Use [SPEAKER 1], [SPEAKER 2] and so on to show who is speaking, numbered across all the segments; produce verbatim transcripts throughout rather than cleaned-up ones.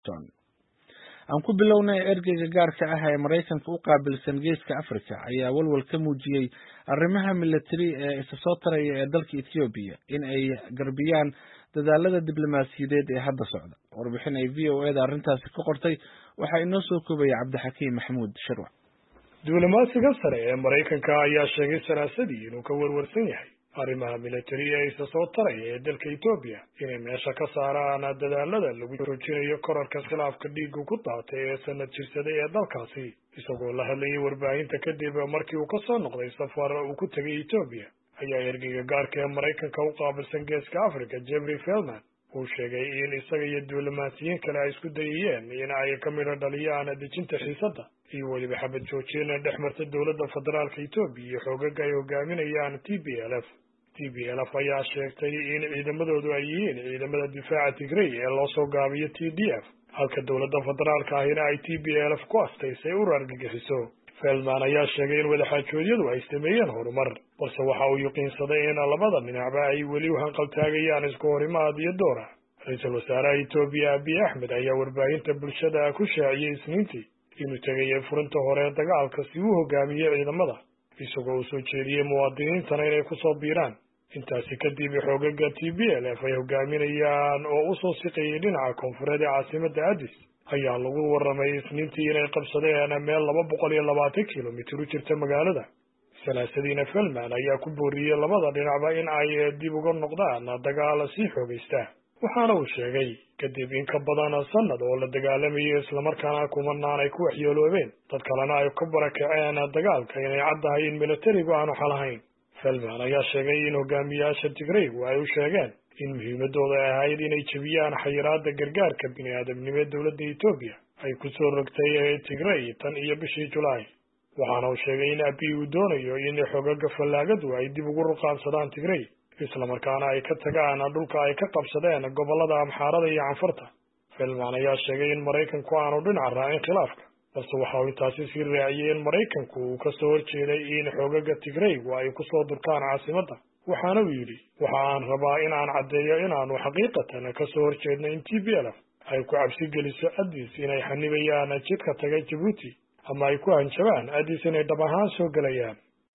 [SPEAKER 1] aan ku bilownay ergeyga gaarka ah ee Mareykanka u qaabilsan Geeska Afrika ayaa walwal ka muujiyay arrimaha military ee isa soo taraya ee dalka Ethiopia in ay garbiyaan dadaalada diblomaasiyadeed ee hadda socda. Warbixin ay V O A da arrintaasi ka qortay waxaa inoo soo koobaya Cabdixakiim Maxamuud Shirwac.
[SPEAKER 2] Diblomaasiga sare ee Mareykanka ayaa sheegay saraasadii inuu ka warwarsan yahay arrimaha military ee isa soo taraya ee dalka Ethiopia inay meesha ka saaraan dadaalada lagu joojinayo kororka khilaafka dhiigga ku daatay ee sanad jirsaday ee dalkaasi isagoo la hadlayay warbaahinta kadib markii uu ka soo noqday safar uu ku tagay Ethiopia ayaa ergeyga gaarka ee Mareykanka u qaabilsan Geeska Afrika Jeffrey Feltman uu sheegay in isaga iyo diblomaasiyiin kale ay isku dayeen in ay ka midho dhaliyaan dejinta xiisadda iyo weliba xabad joojin dhex marta dowladda federaalka Ethiopia iyo xoogagga ay hogaaminayaan T P L F. T P L F ayaa sheegtay in ciidamadoodu ay yihiin ciidamada difaaca Tigray ee loo soo gaabiyo T D F halka dowladda federaalka ahina ay T P L F ku astaysay u argagixiso. Feltman ayaa sheegay in wadaxaajoodyadu ay sameeyeen horumar balse waxa uu yaqiinsaday in labada dhinacba ay weli u hanqaltaagayaan isku horimaad iyo doora. Ra-iisul wasaaraha Ethiopia Abiy Ahmed ayaa warbaahinta bulshada ku shaaciyay Isniintii inuu tegay furinta hore dagaalka si uu hogaamiyo ciidamada isagoo u soo jeediyay muwaadiniintana inay ku soo biiraan. Intaasi kadib xoogagga T P L F ay hogaaminayaan oo u soo siqayay dhinaca koonfureed ee caasimadda Addis ayaa lagu warramay Isniintii inay qabsadeen meel laba boqol iyo labaatan kiilomitir u jirta magaalada. Salaasadiina Feltman ayaa ku booriyay labada dhinacba in ay dib uga noqdaan dagaal sii xoogaysta. waxaana uu sheegay kadib in ka badan sanad oo la dagaalamayay islamarkaana kumanaan ay ku waxyeeloobeen dad kalena ay ka barakaceen dagaalka inay caddahay in militarigu aanu xal ahayn. Feltman ayaa sheegay in hogaamiyaasha Tigraygu ay u sheegeen in muhiimadooda ay ahayd inay jebiyaan xayiraadda gargaarka bini'aadamnimo ee dowladda Ethiopia ay ku soo rogtay Tigray tan iyo bishii Julaay. waxaana uu sheegay in Abiy uu doonayo in xoogagga fallaagadu ay dib ugu ruqaansadaan Tigray islamarkaana ay ka tagaan dhulka ay ka qabsadeen gobolada Amxaarada iyo Canfarta. Feltman ayaa sheegay in Mareykanku aanu dhinac raacin khilaafka balse waxa uu intaasi sii raaciyay in Mareykanku uu ka soo horjeeday in xoogagga Tigraygu ay ku soo durkaan caasimadda. waxaana uu yidhi waxa aan rabaa in aan caddeeyo inaanu xaqiiqatan ka soo horjeedno in T P L F ay ku cabsi geliso Addis inay xanibayaan jidka taga Djibouti ama ay ku hanjabaan Addis inay dhab ahaan soo galayaan.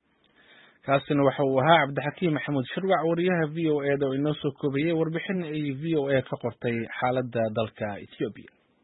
[SPEAKER 1] kaasina waxa uu ahaa Cabdixakiim Maxamuud Shirwac wariyaha V O A da oo inoo soo koobiyay warbixin ay V O A ka qortay xaaladda dalka Ethiopia.